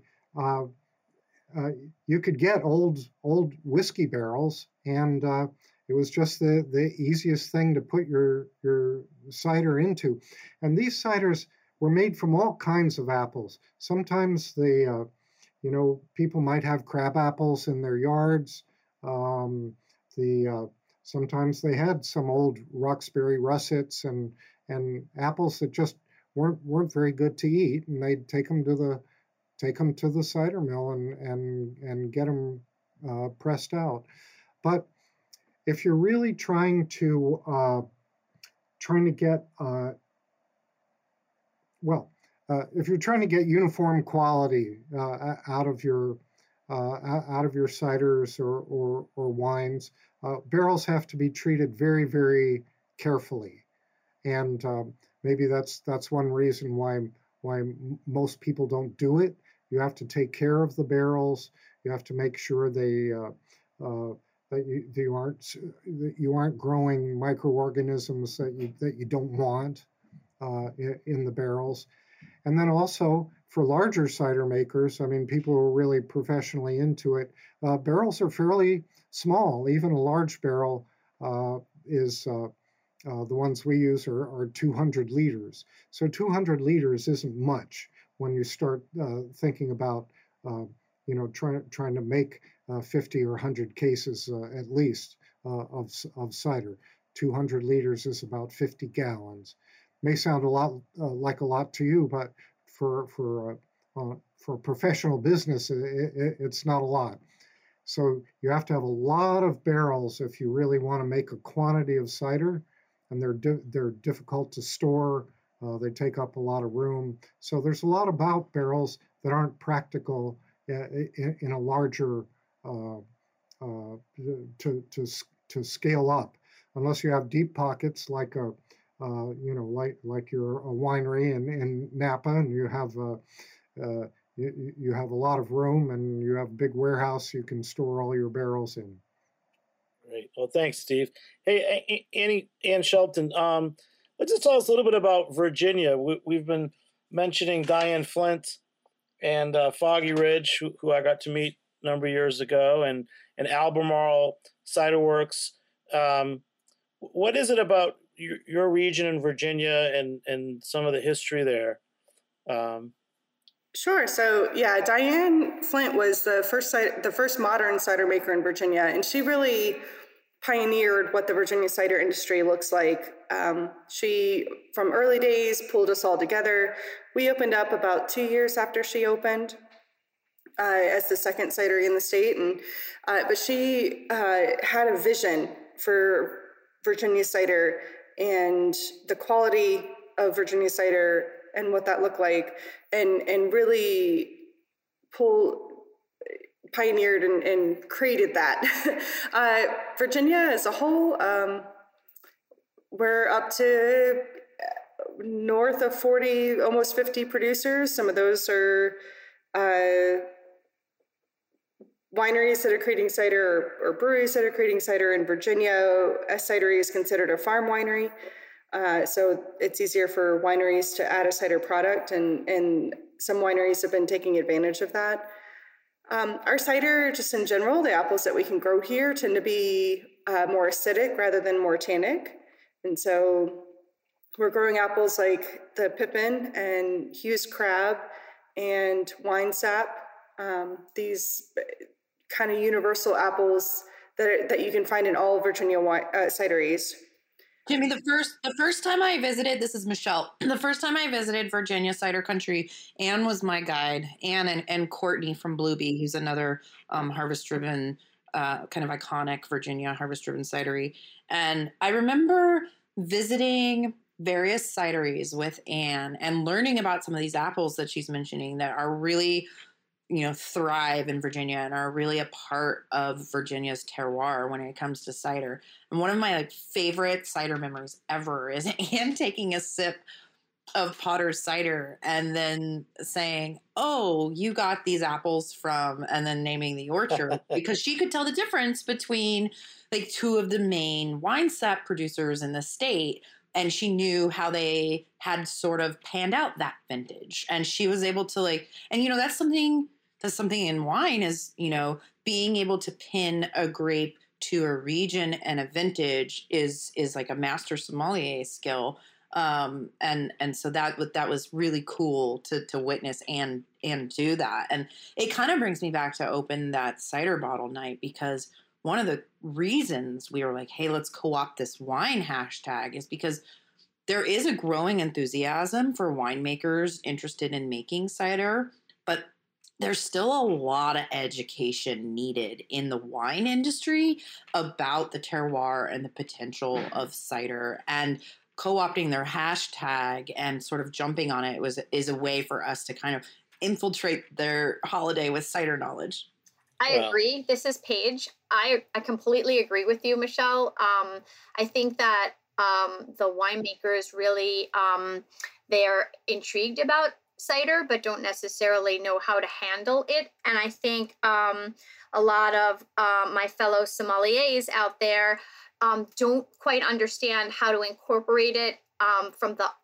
could get old whiskey barrels, and it was just the easiest thing to put your cider into. And these ciders were made from all kinds of apples. Sometimes people might have crab apples in their yards. Sometimes they had some old Roxbury russets and apples that just weren't very good to eat, and they'd take them to the cider mill and get them pressed out. But if you're really trying to get if you're trying to get uniform quality out of your ciders or wines, barrels have to be treated very, very carefully, and maybe that's one reason why most people don't do it. You have to take care of the barrels. You have to make sure that you aren't growing microorganisms that you don't want in the barrels. And then also for larger cider makers, I mean, people who are really professionally into it, barrels are fairly small. Even a large barrel is the ones we use are 200 liters. So 200 liters isn't much when you start thinking about trying to make 50 or 100 cases at least of cider. 200 liters is about 50 gallons. May sound a lot like a lot to you, but for professional business, it's not a lot. So you have to have a lot of barrels if you really want to make a quantity of cider, and they're difficult to store. They take up a lot of room. So there's a lot about barrels that aren't practical in a larger to scale up, unless you have deep pockets like a like you're a winery in Napa, and you have a lot of room, and you have a big warehouse you can store all your barrels in. Great. Well, thanks, Steve. Hey, Ann Shelton, let's just tell us a little bit about Virginia. We've been mentioning Diane Flint and Foggy Ridge, who I got to meet a number of years ago, and Albemarle Cider Works. What is it about your region in Virginia and some of the history there? Sure. So yeah, Diane Flint was the first modern cider maker in Virginia, and she really pioneered what the Virginia cider industry looks like. She, from early days, pulled us all together. We opened up about 2 years after she opened as the second cidery in the state, and but she had a vision for Virginia cider and the quality of Virginia cider and what that looked like, and really pioneered and created that. Virginia as a whole, we're up to north of 40, almost 50 producers. Some of those are wineries that are creating cider or breweries that are creating cider. In Virginia, a cidery is considered a farm winery. So it's easier for wineries to add a cider product, and some wineries have been taking advantage of that. Our cider, just in general, the apples that we can grow here tend to be more acidic rather than more tannic. And so we're growing apples like the Pippin and Hughes Crab and Wine Sap, these kind of universal apples that you can find in all Virginia cideries. Jimmy, the first time I visited, this is Michelle. The first time I visited Virginia Cider Country, Anne was my guide. Anne and Courtney from Bluebee, who's another harvest-driven, kind of iconic Virginia harvest-driven cidery. And I remember visiting various cideries with Anne and learning about some of these apples that she's mentioning that are really, thrive in Virginia and are really a part of Virginia's terroir when it comes to cider. And one of my favorite cider memories ever is Anne taking a sip of Potter's cider and then saying, "Oh, you got these apples from," and then naming the orchard because she could tell the difference between two of the main wine sap producers in the state. And she knew how they had sort of panned out that vintage. And she was able to that's something in wine is, being able to pin a grape to a region and a vintage is like a master sommelier skill. And so that was really cool to witness and do that. And it kind of brings me back to open that cider bottle night, because one of the reasons we were like, hey, let's co-opt this wine hashtag is because there is a growing enthusiasm for winemakers interested in making cider, but there's still a lot of education needed in the wine industry about the terroir and the potential of cider. And co-opting their hashtag and sort of jumping on it is a way for us to kind of infiltrate their holiday with cider knowledge. I agree. This is Paige. I completely agree with you, Michelle. I think that the winemakers really, they're intrigued about cider, but don't necessarily know how to handle it. And I think a lot of my fellow sommeliers out there don't quite understand how to incorporate it from the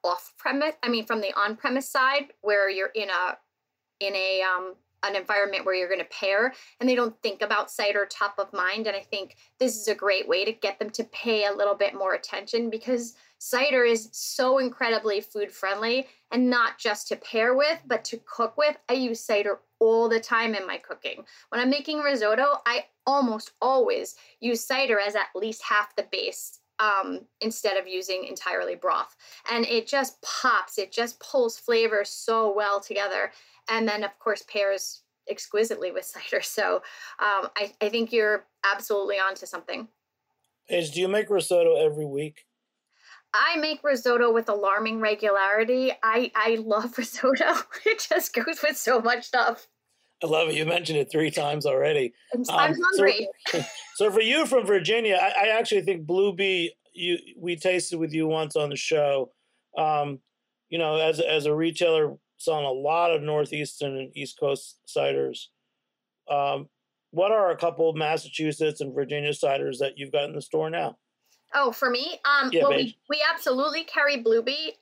on-premise side, where you're in an environment where you're going to pair, and they don't think about cider top of mind. And I think this is a great way to get them to pay a little bit more attention, because cider is so incredibly food friendly, and not just to pair with, but to cook with. I use cider all the time in my cooking. When I'm making risotto, I almost always use cider as at least half the base, instead of using entirely broth. And it just pops. It just pulls flavors so well together. And then, of course, pairs exquisitely with cider. So I think you're absolutely onto something. Paige, do you make risotto every week? I make risotto with alarming regularity. I love risotto. It just goes with so much stuff. I love it. You mentioned it 3 times already. I'm hungry. So for you from Virginia, I actually think Bluebee, we tasted with you once on the show. As a retailer selling a lot of Northeastern and East Coast ciders, what are a couple of Massachusetts and Virginia ciders that you've got in the store now? Oh, for me? We absolutely carry Bluebee.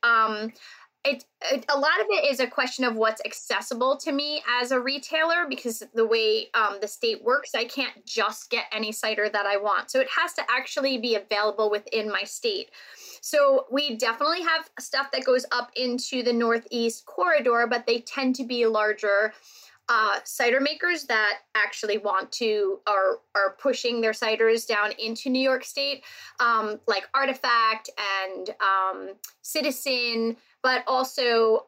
A lot of it is a question of what's accessible to me as a retailer, because the way the state works, I can't just get any cider that I want. So it has to actually be available within my state. So we definitely have stuff that goes up into the Northeast corridor, but they tend to be larger cider makers that actually are pushing their ciders down into New York State, like Artifact and Citizen, but also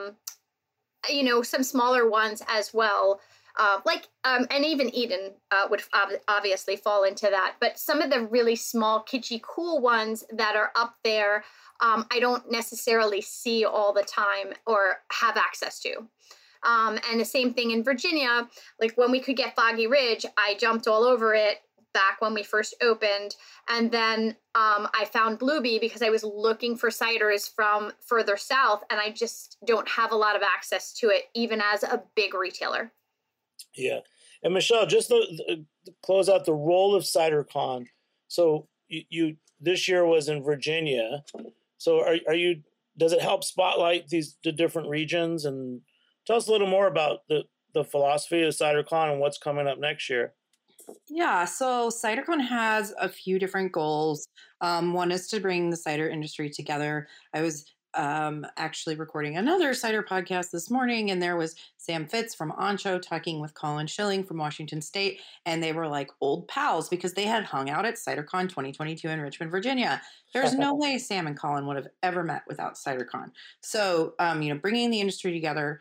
some smaller ones as well. And even Eden would obviously fall into that. But some of the really small, kitschy, cool ones that are up there, I don't necessarily see all the time or have access to. And the same thing in Virginia, like when we could get Foggy Ridge, I jumped all over it back when we first opened. And then I found Bluebee because I was looking for ciders from further south, and I just don't have a lot of access to it, even as a big retailer. Yeah. And Michelle, just to close out the role of CiderCon. So you this year was in Virginia. So are you? Does it help spotlight the different regions, and tell us a little more about the philosophy of CiderCon and what's coming up next year? Yeah, so CiderCon has a few different goals. One is to bring the cider industry together. I was actually recording another cider podcast this morning, and there was Sam Fitz from Ancho talking with Colin Schilling from Washington State, and they were like old pals because they had hung out at CiderCon 2022 in Richmond, Virginia. There's no way Sam and Colin would have ever met without CiderCon. So, bringing the industry together,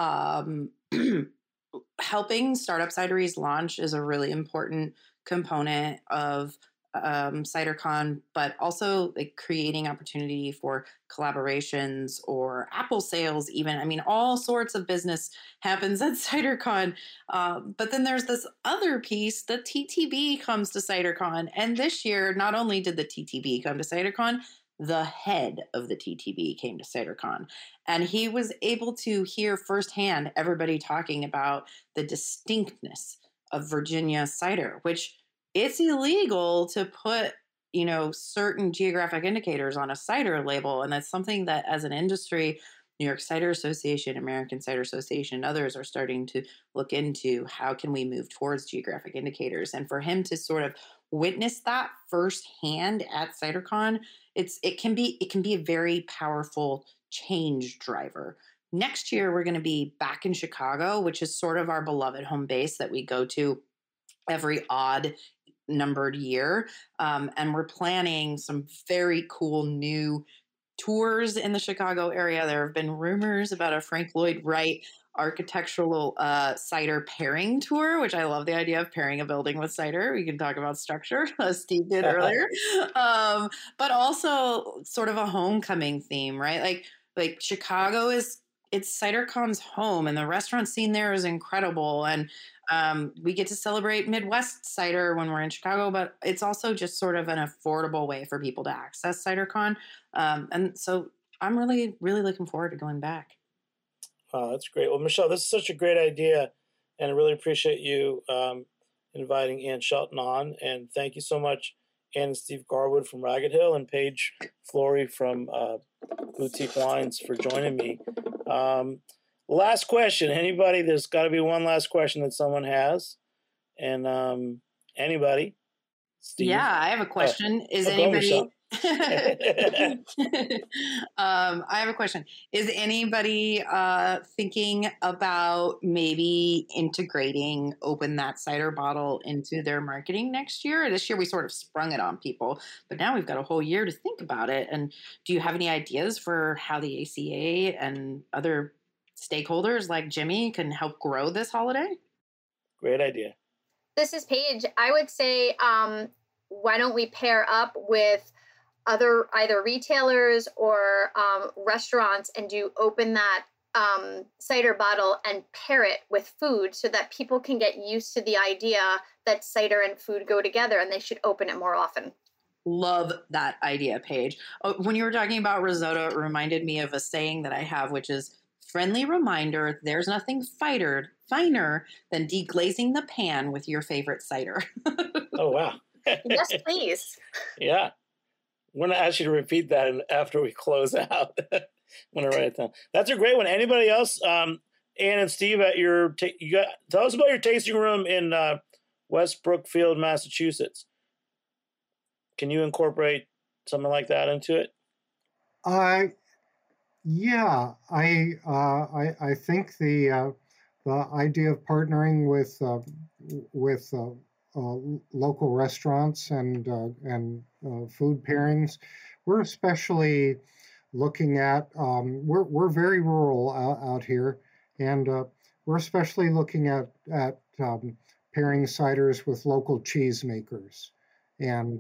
helping startup cideries launch is a really important component of CiderCon, but also like creating opportunity for collaborations or Apple sales even. I mean, all sorts of business happens at CiderCon. But then there's this other piece, the TTB comes to CiderCon. And this year, not only did the TTB come to CiderCon, the head of the TTB came to CiderCon, and he was able to hear firsthand everybody talking about the distinctness of Virginia cider, which it's illegal to put, certain geographic indicators on a cider label. And that's something that as an industry, New York Cider Association, American Cider Association, and others are starting to look into how can we move towards geographic indicators. And for him to sort of witness that firsthand at CiderCon, it can be a very powerful change driver. Next year, we're going to be back in Chicago, which is sort of our beloved home base that we go to every odd numbered year. And we're planning some very cool new tours in the Chicago area. There have been rumors about a Frank Lloyd Wright architectural cider pairing tour, which I love the idea of pairing a building with cider. We can talk about structure, as Steve did earlier, but also sort of a homecoming theme, right? Like Chicago it's CiderCon's home, and the restaurant scene there is incredible. And we get to celebrate Midwest cider when we're in Chicago, but it's also just sort of an affordable way for people to access CiderCon. And so I'm really, really looking forward to going back. Oh, that's great. Well, Michelle, this is such a great idea, and I really appreciate you inviting Ann Shelton on. And thank you so much, Ann and Steve Garwood from Ragged Hill and Paige Flory from Boutique Wines for joining me. Last question. Anybody? There's got to be one last question that someone has. And anybody? Steve? Yeah, I have a question. Is anybody... I have a question. Is anybody thinking about maybe integrating Open That Cider Bottle into their marketing next year? This year we sort of sprung it on people, but now we've got a whole year to think about it. And do you have any ideas for how the ACA and other stakeholders like Jimmy can help grow this holiday? Great idea. This is Paige. I would say, why don't we pair up with other either retailers or restaurants and do Open That cider bottle and pair it with food so that people can get used to the idea that cider and food go together, and they should open it more often. Love that idea, Paige. When you were talking about risotto, it reminded me of a saying that I have, which is friendly reminder, there's nothing finer than deglazing the pan with your favorite cider. Oh, wow. Yes, please. Yeah. I'm going to ask you to repeat that after we close out. I'm going to write it down. That's a great one. Anybody else? Ann and Steve, at tell us about your tasting room in West Brookfield, Massachusetts. Can you incorporate something like that into it? Yeah, I think the idea of partnering with local restaurants and food pairings, we're especially looking at. We're very rural out here, and we're especially looking at pairing ciders with local cheesemakers, and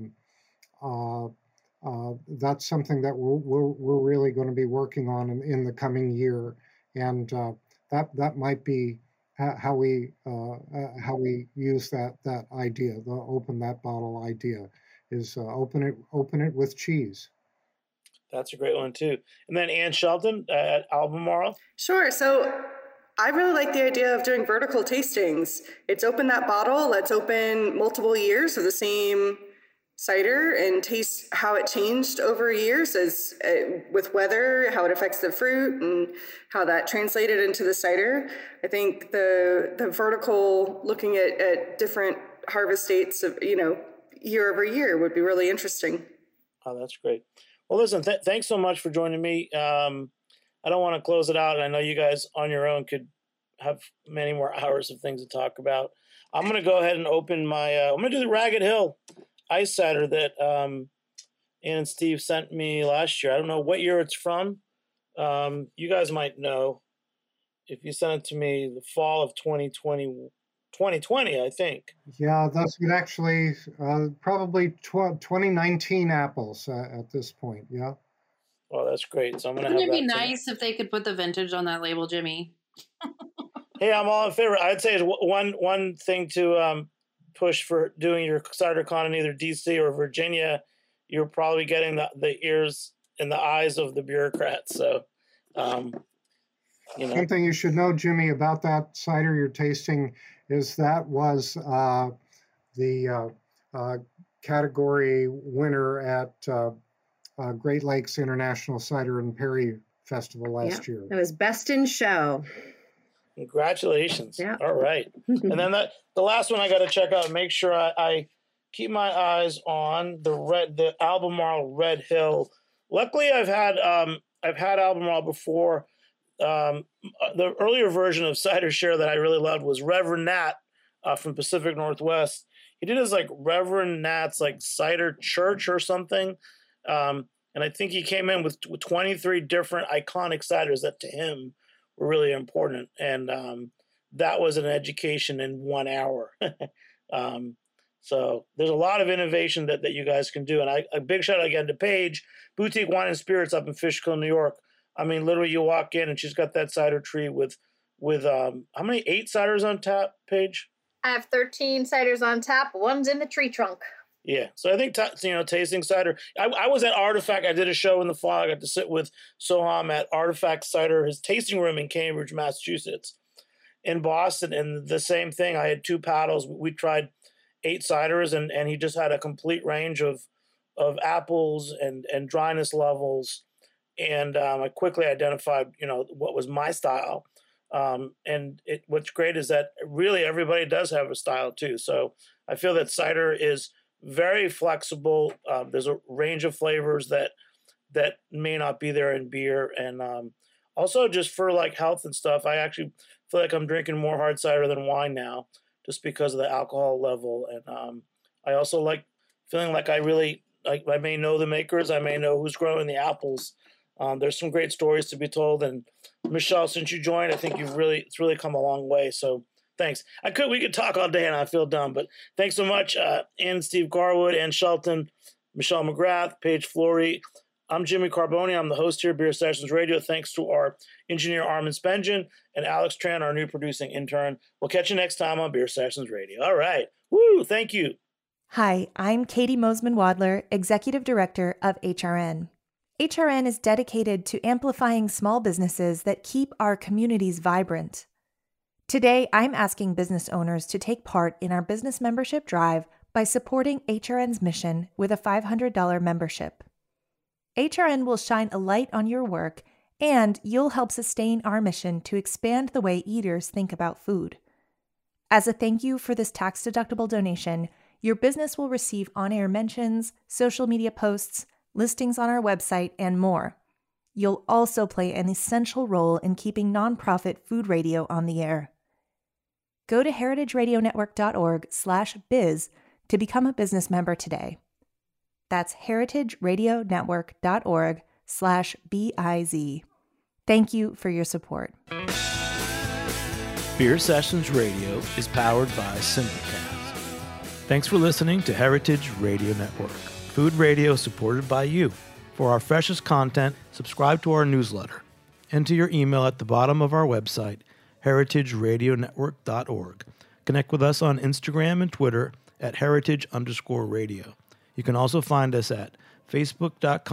that's something that we're really going to be working on in the coming year, and that might be how we use that idea, the Open That Bottle idea, is open it with cheese. That's a great one too. And then Ann Shelton at Albemarle. Sure. So I really like the idea of doing vertical tastings. It's open that bottle. Let's open multiple years of the same cider and taste how it changed over years as with weather, how it affects the fruit, and how that translated into the cider. I think the vertical, looking at different harvest dates of year over year would be really interesting. Oh, that's great. Well, listen, thanks so much for joining me. I don't want to close it out. I know you guys on your own could have many more hours of things to talk about. I'm going to go ahead and open my, I'm going to do the Ragged Hill ice cider that Ann and Steve sent me last year. I don't know what year it's from. You guys might know if you sent it to me the fall of 2020, I think. Yeah, that's actually probably 2019 apples at this point. Yeah. Oh, that's great. So I'm going to Wouldn't have it be that nice if they could put the vintage on that label, Jimmy? Hey, I'm all in favor. I'd say one thing to push for doing your CiderCon in either DC or Virginia. You're probably getting the ears and the eyes of the bureaucrats. So, One thing you should know, Jimmy, about that cider you're tasting is that was the category winner at Great Lakes International Cider and Perry Festival last year. It was best in show. Congratulations. Yeah. All right. And then the last one I got to check out and make sure I keep my eyes on the Albemarle Red Hill. Luckily, I've had Albemarle before. The earlier version of Cider Share that I really loved was Reverend Nat from Pacific Northwest. He did his Reverend Nat's Cider Church or something. And I think he came in with 23 different iconic ciders that to him were really important. And that was an education in 1 hour. So there's a lot of innovation that you guys can do. And a big shout out again to Paige, Boutique Wine and Spirits up in Fishkill, New York. I mean, literally you walk in and she's got that cider tree with how many, 8 ciders on tap, Paige? I have 13 ciders on tap. One's in the tree trunk. Yeah, so I think tasting cider. I was at Artifact. I did a show in the fall. I got to sit with Soham at Artifact Cider, his tasting room in Cambridge, Massachusetts, in Boston, and the same thing. I had 2 paddles. We tried 8 ciders, and he just had a complete range of apples and dryness levels, and I quickly identified what was my style. And what's great is that really everybody does have a style too. So I feel that cider is very flexible. There's a range of flavors that may not be there in beer. And also just for health and stuff, I actually feel like I'm drinking more hard cider than wine now just because of the alcohol level. And I also like feeling like I may know the makers. I may know who's growing the apples. There's some great stories to be told. And Michelle, since you joined, I think it's really come a long way. So thanks. We could talk all day and I feel dumb, but thanks so much. Ann, Steve Garwood, Ann Shelton, Michelle McGrath, Paige Flory. I'm Jimmy Carboni. I'm the host here at Beer Sessions Radio. Thanks to our engineer, Armin Spengen, and Alex Tran, our new producing intern. We'll catch you next time on Beer Sessions Radio. All right. Woo! Thank you. Hi, I'm Katie Mosman-Wadler, Executive Director of HRN. HRN is dedicated to amplifying small businesses that keep our communities vibrant. Today, I'm asking business owners to take part in our business membership drive by supporting HRN's mission with a $500 membership. HRN will shine a light on your work, and you'll help sustain our mission to expand the way eaters think about food. As a thank you for this tax-deductible donation, your business will receive on-air mentions, social media posts, listings on our website, and more. You'll also play an essential role in keeping nonprofit food radio on the air. Go to heritageradionetwork.org/biz to become a business member today. That's heritageradionetwork.org/biz. Thank you for your support. Beer Sessions Radio is powered by Simplecast. Thanks for listening to Heritage Radio Network, food radio supported by you. For our freshest content, subscribe to our newsletter. Enter your email at the bottom of our website, heritageradionetwork.org. Connect with us on Instagram and Twitter at heritage_radio. You can also find us at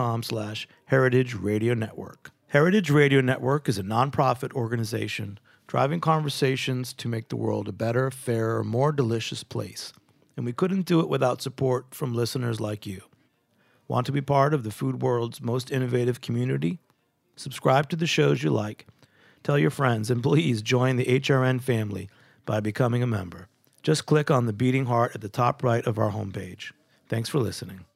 facebook.com/Heritage Radio Network. Heritage Radio Network is a nonprofit organization driving conversations to make the world a better, fairer, more delicious place. And we couldn't do it without support from listeners like you. Want to be part of the food world's most innovative community? Subscribe to the shows you like, tell your friends, and please join the HRN family by becoming a member. Just click on the beating heart at the top right of our homepage. Thanks for listening.